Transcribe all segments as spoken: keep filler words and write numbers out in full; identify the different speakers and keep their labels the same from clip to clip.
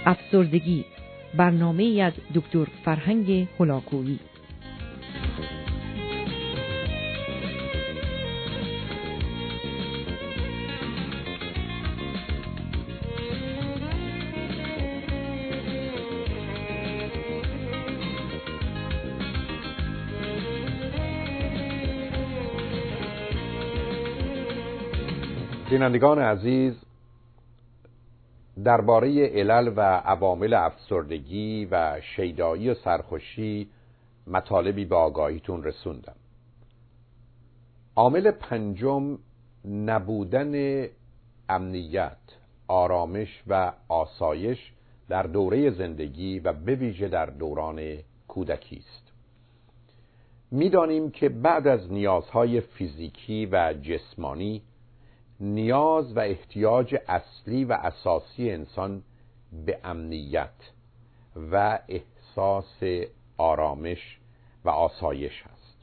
Speaker 1: افسردگی، برنامه‌ای از دکتر فرهنگ هلاکویی.
Speaker 2: بینندگان عزیز، درباره علل و عوامل افسردگی و شیدایی و سرخوشی مطالبی به آگاهیتون رسوندم. عامل پنجم نبودن امنیت، آرامش و آسایش در دوره زندگی و به ویژه در دوران کودکی است. می‌دانیم که بعد از نیازهای فیزیکی و جسمانی، نیاز و احتیاج اصلی و اساسی انسان به امنیت و احساس آرامش و آسایش است.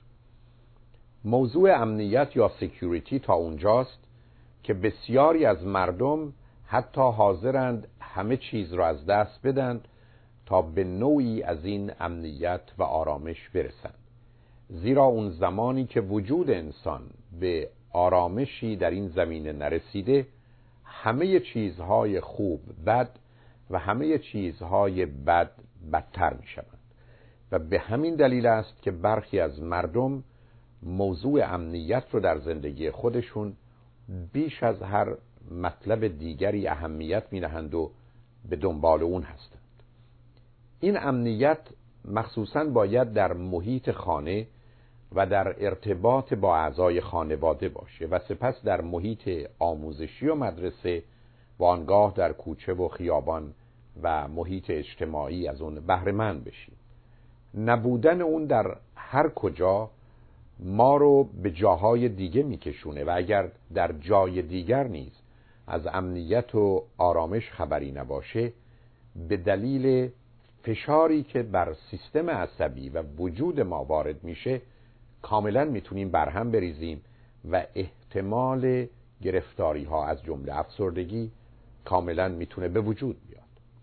Speaker 2: موضوع امنیت یا سکیوریتی تا اونجاست که بسیاری از مردم حتی حاضرند همه چیز را از دست بدن تا به نوعی از این امنیت و آرامش برسند. زیرا اون زمانی که وجود انسان به آرامشی در این زمینه نرسیده، همه چیزهای خوب بد و همه چیزهای بد بدتر می شوند و به همین دلیل است که برخی از مردم موضوع امنیت رو در زندگی خودشون بیش از هر مطلب دیگری اهمیت می نهند و به دنبال اون هستند. این امنیت مخصوصاً باید در محیط خانه و در ارتباط با اعضای خانواده باشه و سپس در محیط آموزشی و مدرسه و آنگاه در کوچه و خیابان و محیط اجتماعی از اون بهره مند بشیم. نبودن اون در هر کجا ما رو به جاهای دیگه میکشونه و اگر در جای دیگر نیز از امنیت و آرامش خبری نباشه، به دلیل فشاری که بر سیستم عصبی و وجود ما وارد میشه کاملا میتونیم برهم بریزیم و احتمال گرفتاری ها از جمله افسردگی کاملا میتونه به وجود بیاد.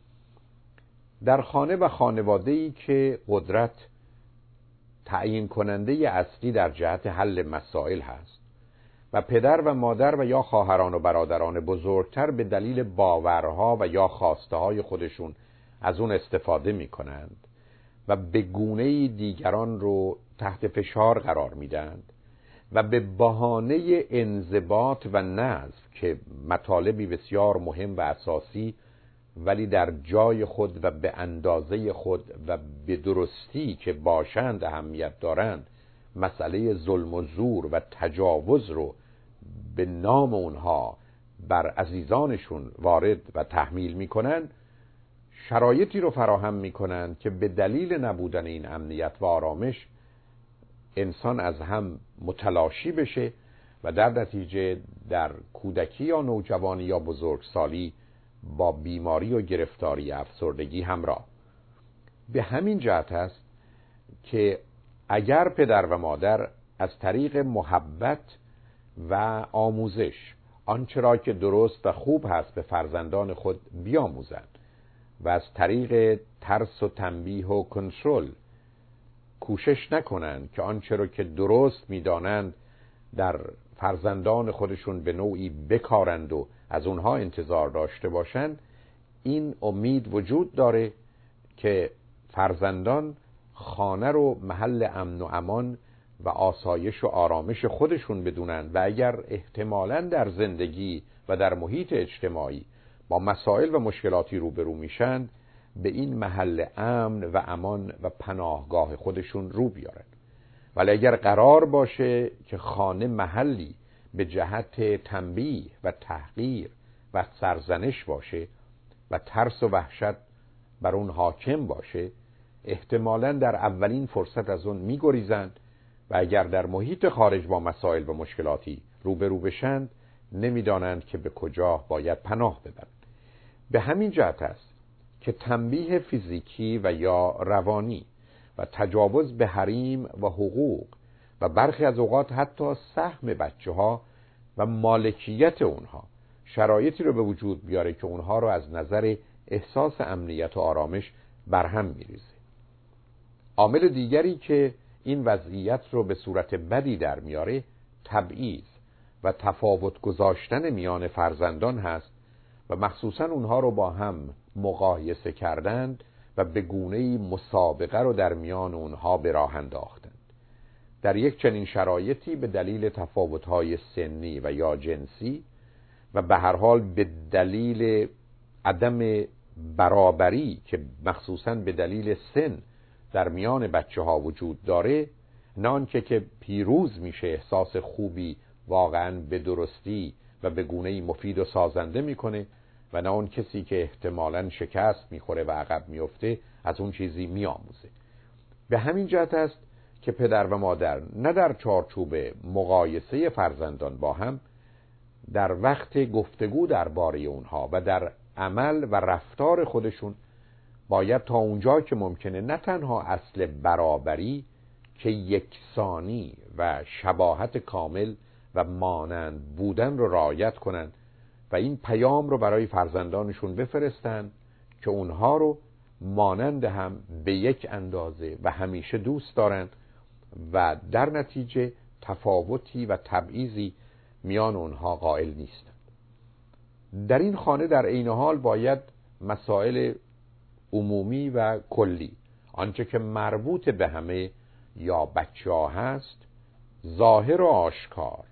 Speaker 2: در خانه و خانواده‌ای که قدرت تعیین کننده اصلی در جهت حل مسائل هست و پدر و مادر و یا خواهران و برادران بزرگتر به دلیل باورها و یا خواسته های خودشون از اون استفاده میکنند و به گونه‌ای دیگران رو تحت فشار قرار میدند و به بهانه انضباط و نظم که مطالبی بسیار مهم و اساسی ولی در جای خود و به اندازه خود و به درستی که باشند اهمیت دارند، مسئله ظلم و زور و تجاوز رو به نام اونها بر عزیزانشون وارد و تحمیل میکنند، شرایطی رو فراهم میکنند که به دلیل نبودن این امنیت و آرامش انسان از هم متلاشی بشه و در نتیجه در کودکی یا نوجوانی یا بزرگسالی با بیماری و گرفتاری افسردگی همراه. به همین جهت است که اگر پدر و مادر از طریق محبت و آموزش آنچه را که درست و خوب هست به فرزندان خود بیاموزند و از طریق ترس و تنبیه و کنترل کوشش نکنند که آنچه را که درست می‌دانند در فرزندان خودشون به نوعی بکارند و از اونها انتظار داشته باشند، این امید وجود داره که فرزندان خانه رو محل امن و امان و آسایش و آرامش خودشون بدونند و اگر احتمالاً در زندگی و در محیط اجتماعی با مسائل و مشکلاتی روبرو میشن، به این محل امن و امان و پناهگاه خودشون رو بیارن. ولی اگر قرار باشه که خانه محلی به جهت تنبیه و تحقیر و سرزنش باشه و ترس و وحشت بر اون حاکم باشه، احتمالاً در اولین فرصت از اون میگریزند و اگر در محیط خارج با مسائل و مشکلاتی روبرو بشند، نمیدانند که به کجا باید پناه ببرند. به همین جهت است که تنبیه فیزیکی و یا روانی و تجاوز به حریم و حقوق و برخی از اوقات حتی سهم بچه ها و مالکیت اونها شرایطی رو به وجود بیاره که اونها رو از نظر احساس امنیت و آرامش برهم میریزه. عامل دیگری که این وضعیت رو به صورت بدی در میاره تبعیض و تفاوت گذاشتن میان فرزندان هست و مخصوصا اونها رو با هم مقایسه کردند و به گونه‌ای مسابقه رو در میان اونها به راه انداختند. در یک چنین شرایطی به دلیل تفاوت‌های سنی و یا جنسی و به هر حال به دلیل عدم برابری که مخصوصا به دلیل سن در میان بچه ها وجود داره، نه آنکه که پیروز میشه احساس خوبی واقعا به درستی و به گونه‌ای مفید و سازنده میکنه و نه اون کسی که احتمالاً شکست میخوره و عقب میفته از اون چیزی میآموزه. به همین جهت است که پدر و مادر نه در چارچوب مقایسه فرزندان با هم، در وقت گفتگو درباره اونها و در عمل و رفتار خودشون باید تا اونجا که ممکنه نه تنها اصل برابری که یکسانی و شباهت کامل و مانند بودن رو رعایت کنند و این پیام رو برای فرزندانشون بفرستن که اونها رو مانند هم به یک اندازه و همیشه دوست دارن و در نتیجه تفاوتی و تبعیضی میان اونها قائل نیستند. در این خانه در عین حال باید مسائل عمومی و کلی، آنچه که مربوط به همه یا بچه ها هست، ظاهر و آشکار،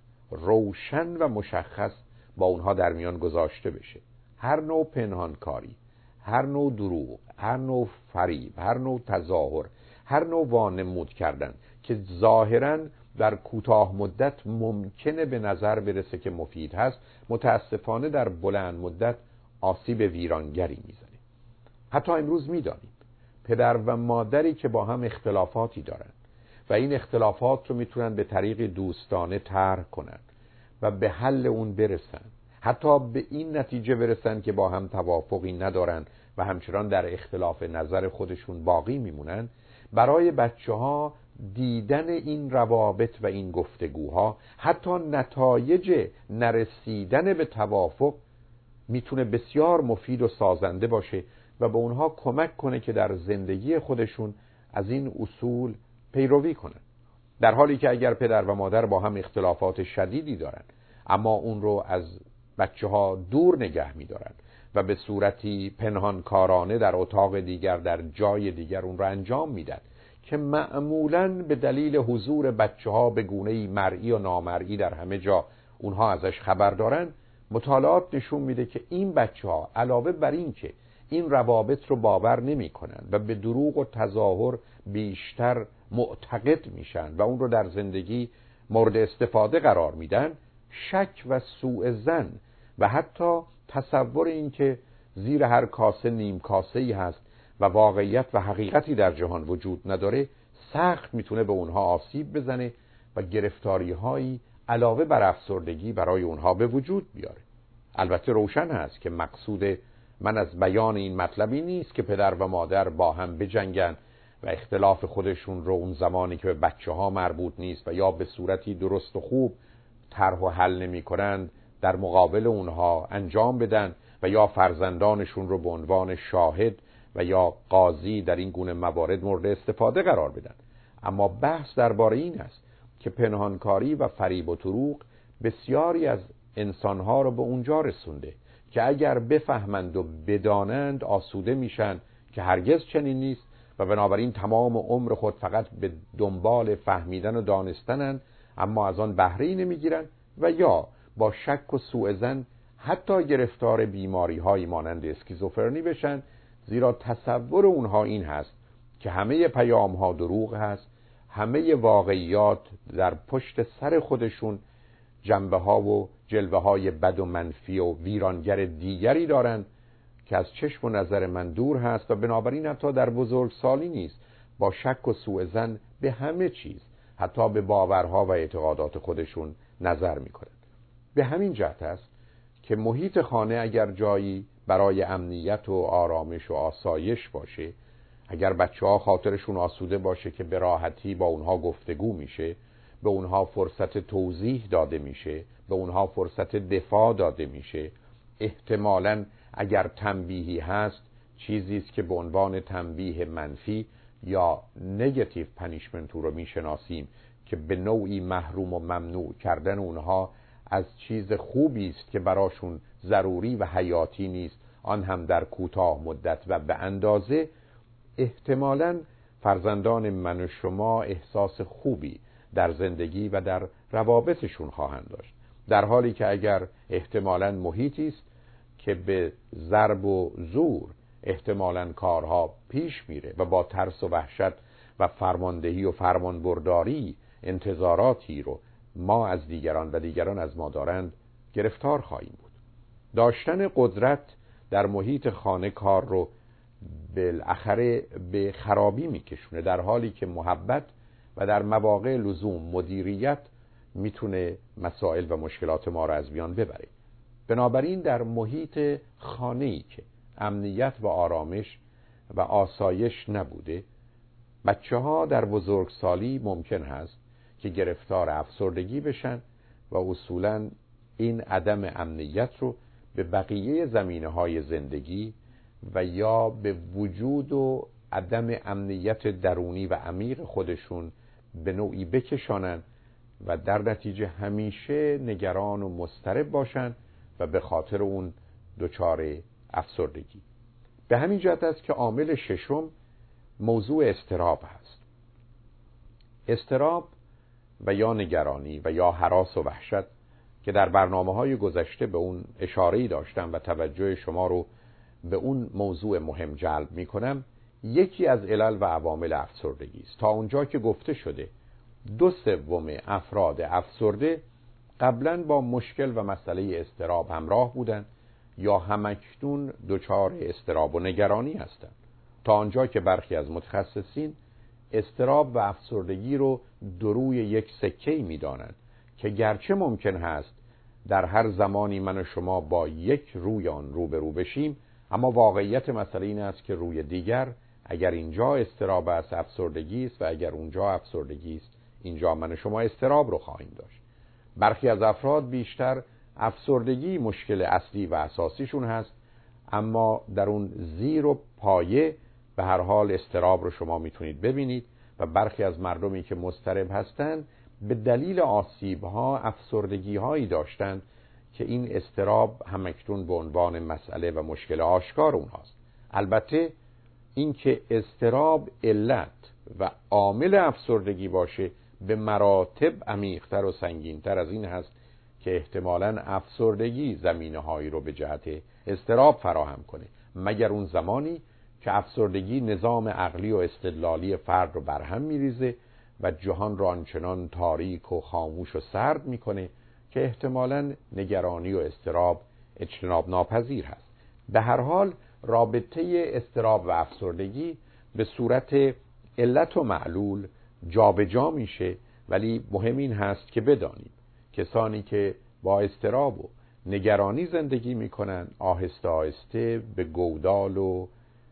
Speaker 2: روشن و مشخص با اونها در میان گذاشته بشه. هر نوع پنهانکاری، هر نوع دروغ، هر نوع فریب، هر نوع تظاهر، هر نوع وانمود کردن که ظاهراً در کوتاه مدت ممکنه به نظر برسه که مفید هست، متاسفانه در بلند مدت آسیب ویرانگری میزنه. حتی امروز میدانیم پدر و مادری که با هم اختلافاتی دارن و این اختلافات رو میتونن به طریق دوستانه طرح کنن و به حل اون برسن، حتی به این نتیجه برسن که با هم توافقی ندارن و همچنان در اختلاف نظر خودشون باقی میمونن، برای بچه ها دیدن این روابط و این گفتگوها، حتی نتایج نرسیدن به توافق، میتونه بسیار مفید و سازنده باشه و به اونها کمک کنه که در زندگی خودشون از این اصول پیروی کنن. در حالی که اگر پدر و مادر با هم اختلافات شدیدی دارن اما اون رو از بچه ها دور نگه میدارن و به صورتی پنهانکارانه در اتاق دیگر، در جای دیگر اون رو انجام میدن که معمولاً به دلیل حضور بچه ها به گونه‌ای مرئی و نامرئی در همه جا اونها ازش خبر دارن، مطالعات نشون میده که این بچه ها علاوه بر این که این روابط رو باور نمی کنن و به دروغ و تظاهر بیشتر معتقد میشن و اون رو در زندگی مورد استفاده قرار میدن، شک و سوء ظن و حتی تصور این که زیر هر کاسه نیم کاسه‌ای هست و واقعیت و حقیقتی در جهان وجود نداره، سخت میتونه به اونها آسیب بزنه و گرفتاری‌هایی علاوه بر افسردگی برای اونها به وجود بیاره. البته روشن هست که مقصود من از بیان این مطلبی نیست که پدر و مادر با هم بجنگن و اختلاف خودشون رو اون زمانی که به بچه ها مربوط نیست و یا به صورتی درست و خوب طرح و حل نمی کنند در مقابل اونها انجام بدن و یا فرزندانشون رو به عنوان شاهد و یا قاضی در این گونه موارد مورد استفاده قرار بدن. اما بحث درباره این است که پنهانکاری و فریب و دروغ بسیاری از انسانها رو به اونجا رسونده که اگر بفهمند و بدانند آسوده میشن که هرگز چنین نیست و بنابراین تمام عمر خود فقط به دنبال فهمیدن و دانستنن اما از آن بهره‌ای نمیگیرن و یا با شک و سوء ظن حتی گرفتار بیماری‌هایی مانند اسکیزوفرنی بشن، زیرا تصور اونها این هست که همه پیام‌ها دروغ هست، همه واقعیات در پشت سر خودشون جنبه‌ها و جلوه‌های بد و منفی و ویرانگر دیگری دارند که از چشم و نظر من دور هست و بنابراین حتی در بزرگسالی نیست با شک و سوء ظن به همه چیز، حتی به باورها و اعتقادات خودشون نظر می‌کنند. به همین جهت است که محیط خانه اگر جایی برای امنیت و آرامش و آسایش باشه، اگر بچه‌ها خاطرشون آسوده باشه که به راحتی با اونها گفتگو میشه، به اونها فرصت توضیح داده میشه، به اونها فرصت دفاع داده میشه، احتمالاً اگر تنبیهی هست چیزی است که به عنوان تنبیه منفی یا نگاتیو پنیشمنت رو میشناسیم که به نوعی محروم و ممنوع کردن اونها از چیز خوبی است که براشون ضروری و حیاتی نیست، آن هم در کوتاه مدت و به اندازه، احتمالاً فرزندان من و شما احساس خوبی در زندگی و در روابطشون خواهند داشت، در حالی که اگر احتمالاً محیطی است که به ضرب و زور احتمالاً کارها پیش میره و با ترس و وحشت و فرماندهی و فرمانبرداری انتظاراتی رو ما از دیگران و دیگران از ما دارند گرفتار خواهیم بود. داشتن قدرت در محیط خانه کار رو بالاخره به خرابی میکشونه، در حالی که محبت و در مواقع لزوم مدیریت میتونه مسائل و مشکلات ما رو از میان ببره. بنابراین در محیط خانه‌ای که امنیت و آرامش و آسایش نبوده، بچه ها در بزرگسالی ممکن هست که گرفتار افسردگی بشن و اصولاً این عدم امنیت رو به بقیه زمینه‌های زندگی و یا به وجود و عدم امنیت درونی و عمیق خودشون به نوعی بکشانن و در نتیجه همیشه نگران و مضطرب باشن و به خاطر اون دچار افسردگی. به همین جهت است که عامل ششم موضوع اضطراب هست. اضطراب و یا نگرانی و یا هراس و وحشت که در برنامه‌های گذشته به اون اشاره‌ای داشتم و توجه شما رو به اون موضوع مهم جلب می‌کنم، یکی از علل و عوامل افسردگی است. تا اونجا که گفته شده دو سوم افراد افسرده قبلاً با مشکل و مسئله اضطراب همراه بودند یا همکنون دچار اضطراب و نگرانی هستند، تا آنجا که برخی از متخصصین اضطراب و افسردگی رو دو روی یک سکه‌ای می‌دانند که گرچه ممکن هست در هر زمانی من و شما با یک روی آن روبرو بشیم، اما واقعیت مسئله این است که روی دیگر اگر اینجا اضطراب است افسردگی است و اگر اونجا افسردگی است اینجا من و شما اضطراب رو خواهیم داشت. برخی از افراد بیشتر افسردگی مشکل اصلی و اساسیشون هست، اما در اون زیر و پایه به هر حال اضطراب رو شما میتونید ببینید و برخی از مردمی که مضطرب هستند به دلیل آسیب‌ها افسردگی‌هایی داشتند که این اضطراب همکنون به عنوان مسئله و مشکل آشکار اونهاست. البته این که اضطراب علت و عامل افسردگی باشه به مراتب عمیق‌تر و سنگین‌تر از این هست که احتمالاً افسردگی زمینه‌هایی رو به جهت اضطراب فراهم کنه، مگر اون زمانی که افسردگی نظام عقلی و استدلالی فرد رو برهم میریزه و جهان رو آنچنان تاریک و خاموش و سرد میکنه که احتمالاً نگرانی و اضطراب اجتناب ناپذیر هست. به هر حال رابطه اضطراب و افسردگی به صورت علت و معلول جابجا میشه، ولی مهم این هست که بدانیم کسانی که با اضطراب و نگرانی زندگی میکنن آهسته آهسته به گودال و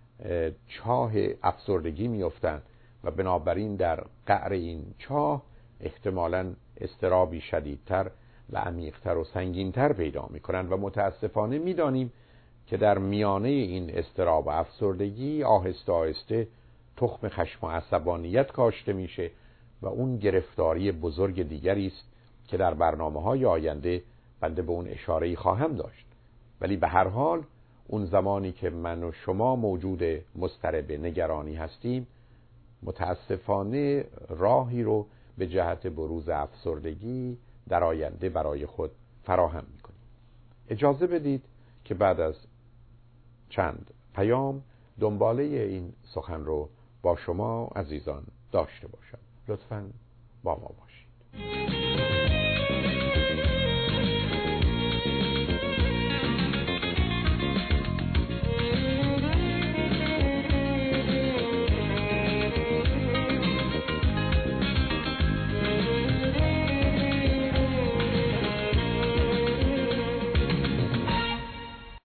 Speaker 2: چاه افسردگی میافتند و بنابراین در قعر این چاه احتمالاً اضطرابی شدیدتر و عمیقتر و سنگینتر پیدا میکنن و متاسفانه میدانیم که در میانه این اضطراب و افسردگی آهسته آهسته تخم خشم و عصبانیت کاشته میشه و اون گرفتاری بزرگ دیگری است که در برنامه‌های آینده بنده به اون اشاره‌ای خواهم داشت. ولی به هر حال اون زمانی که من و شما موجود مضطرب نگرانی هستیم متاسفانه راهی رو به جهت بروز افسردگی در آینده برای خود فراهم می‌کنیم. اجازه بدید که بعد از چند پیام دنباله این سخن رو با شما عزیزان داشته باشم. لطفاً با ما باشید.